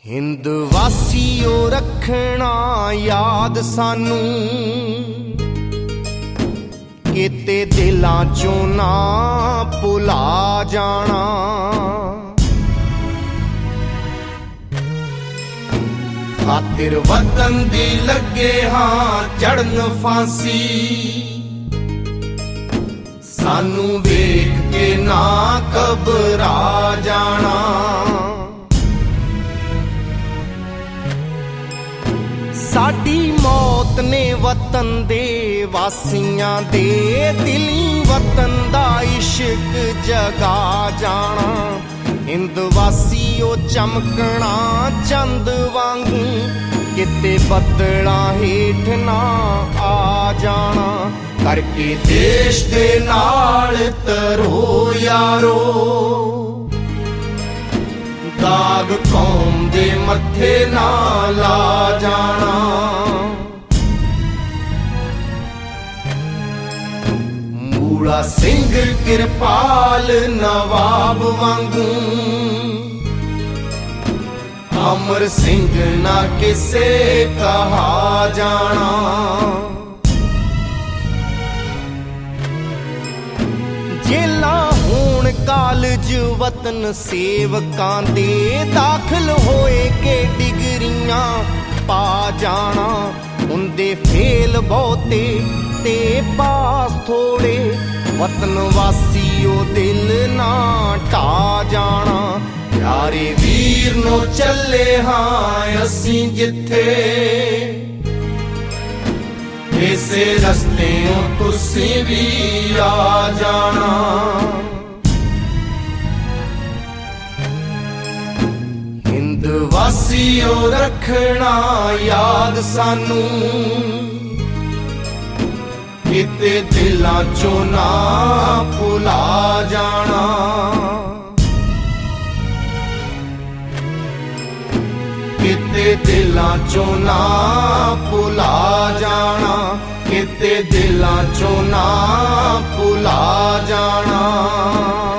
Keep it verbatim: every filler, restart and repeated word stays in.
हिंद वासियो रखना याद सानू किते दिलां चों ना भुला जाना। खातिर वतन दी लगे हाँ चढ़न फांसी, सानू वेख के ना घबरा जाना। साडी मौत ने वतन दे वासियां दे दिली वतन दा इश्क जगा जाना। हिंद वासियो चमकना चंद वांगू किते बदला हेठ ना आ जाना। करके देश दे नाल तरो यारो, दाग कौम दे मथे ना ला जाना। मूला सिंह किरपाल नवाब वांगू, अमर सिंह ना किसे कहा जाना। जेला होण कालज वतन सेवकां दे दाखल होए के डिगरियां पा जाना। उंदे फेल बहुते ते पास थोड़े, वतन वासियो दिल ना टा जाना। प्यारे वीर नो चले हाँ असी जिथे, इसे रस्ते तुसी भी आ जाना। हिंद वासियो रखना याद सानू किते दिलां चों ना भुला जाना। किते दिलां चों ना भुला जाना। किते दिलां चों ना भुला जाना।